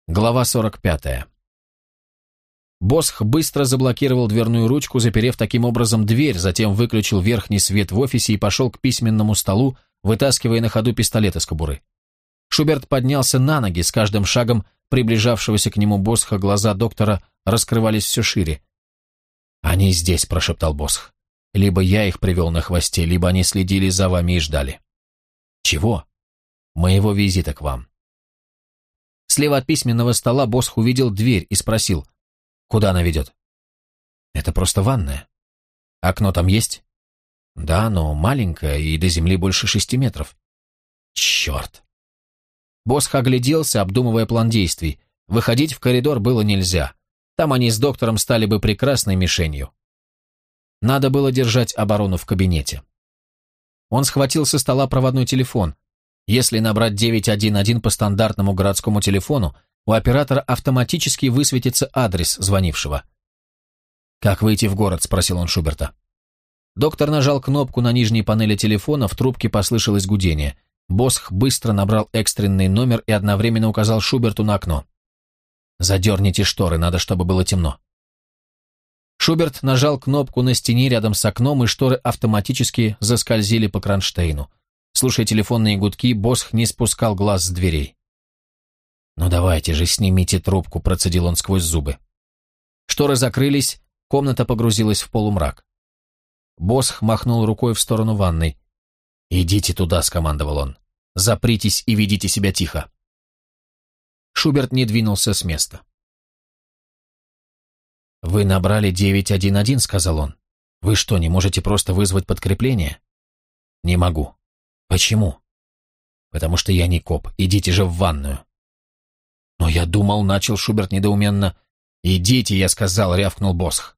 Глава 45. Босх быстро заблокировал дверную ручку, заперев таким образом дверь, затем выключил верхний свет в офисе и пошел к письменному столу, вытаскивая на ходу пистолет из кобуры. Шуберт поднялся на ноги, с каждым шагом приближавшегося к нему Босха глаза доктора раскрывались все шире. «Они здесь», — прошептал Босх. «Либо я их привел на хвосте, либо они следили за вами и ждали». «Чего?» «Моего визита к вам». Слева от письменного стола Босх увидел дверь и спросил, куда она ведет. «Это просто ванная. Окно там есть?» «Да, но маленькое и до земли больше 6 метров». «Черт!» Босх огляделся, обдумывая план действий. Выходить в коридор было нельзя. Там они с доктором стали бы прекрасной мишенью. Надо было держать оборону в кабинете. Он схватил со стола проводной телефон. Если набрать 911 по стандартному городскому телефону, у оператора автоматически высветится адрес звонившего. «Как выйти в город?» – спросил он Шуберта. Доктор нажал кнопку на нижней панели телефона, в трубке послышалось гудение. Босх быстро набрал экстренный номер и одновременно указал Шуберту на окно. «Задерните шторы, надо, чтобы было темно». Шуберт нажал кнопку на стене рядом с окном, и шторы автоматически заскользили по кронштейну. Слушая телефонные гудки, Босх не спускал глаз с дверей. «Ну давайте же, снимите трубку», — процедил он сквозь зубы. Шторы закрылись, комната погрузилась в полумрак. Босх махнул рукой в сторону ванной. «Идите туда», — скомандовал он. «Запритесь и ведите себя тихо». Шуберт не двинулся с места. «Вы набрали 911», — сказал он. «Вы что, не можете просто вызвать подкрепление?» «Не могу». «Почему?» «Потому что я не коп. Идите же в ванную». «Но я думал», — начал Шуберт недоуменно. «Идите», — я сказал, — рявкнул Босх.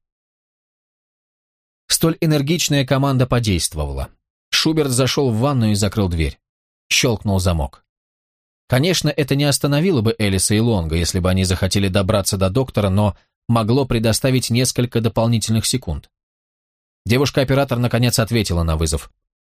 Столь энергичная команда подействовала. Шуберт зашел в ванную и закрыл дверь. Щелкнул замок. Конечно, это не остановило бы Элиса и Лонга, если бы они захотели добраться до доктора, но могло предоставить несколько дополнительных секунд. Девушка-оператор наконец ответила на вызов.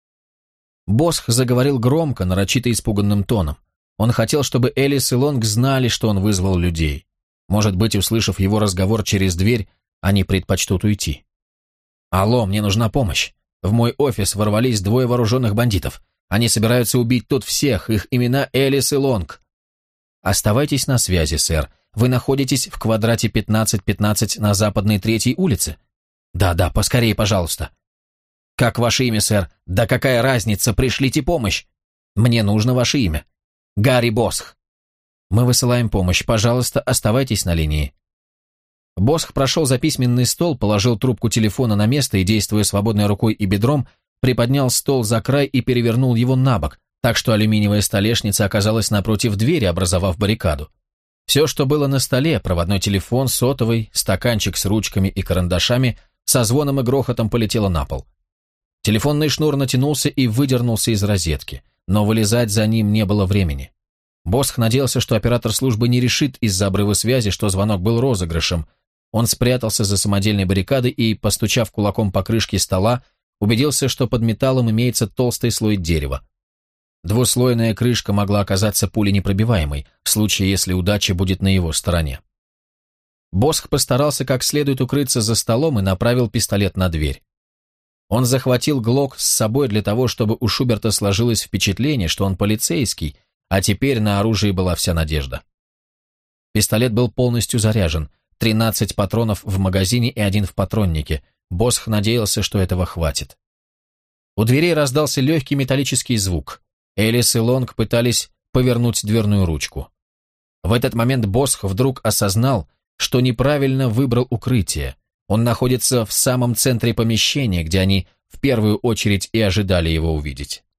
Босх заговорил громко, нарочито испуганным тоном. Он хотел, чтобы Элис и Лонг знали, что он вызвал людей. Может быть, услышав его разговор через дверь, они предпочтут уйти. «Алло, мне нужна помощь. В мой офис ворвались 2 вооруженных бандитов. Они собираются убить тут всех, их имена Элис и Лонг». «Оставайтесь на связи, сэр. Вы находитесь в квадрате 1515 на западной 3-й улице?» «Да, поскорее, пожалуйста». «Как ваше имя, сэр?» «Да какая разница, пришлите помощь!» «Мне нужно ваше имя». «Гарри Босх». «Мы высылаем помощь, пожалуйста, оставайтесь на линии». Босх прошел за письменный стол, положил трубку телефона на место и, действуя свободной рукой и бедром, приподнял стол за край и перевернул его на бок, так что алюминиевая столешница оказалась напротив двери, образовав баррикаду. Все, что было на столе, проводной телефон, сотовый, стаканчик с ручками и карандашами, со звоном и грохотом полетело на пол. Телефонный шнур натянулся и выдернулся из розетки, но вылезать за ним не было времени. Босх надеялся, что оператор службы не решит из-за обрыва связи, что звонок был розыгрышем. Он спрятался за самодельной баррикадой и, постучав кулаком по крышке стола, убедился, что под металлом имеется толстый слой дерева. Двуслойная крышка могла оказаться пуленепробиваемой, в случае, если удача будет на его стороне. Босх постарался как следует укрыться за столом и направил пистолет на дверь. Он захватил глок с собой для того, чтобы у Шуберта сложилось впечатление, что он полицейский, а теперь на оружии была вся надежда. Пистолет был полностью заряжен, 13 патронов в магазине и 1 в патроннике. Босх надеялся, что этого хватит. У дверей раздался легкий металлический звук. Элис и Лонг пытались повернуть дверную ручку. В этот момент Босх вдруг осознал, что неправильно выбрал укрытие. Он находится в самом центре помещения, где они в первую очередь и ожидали его увидеть.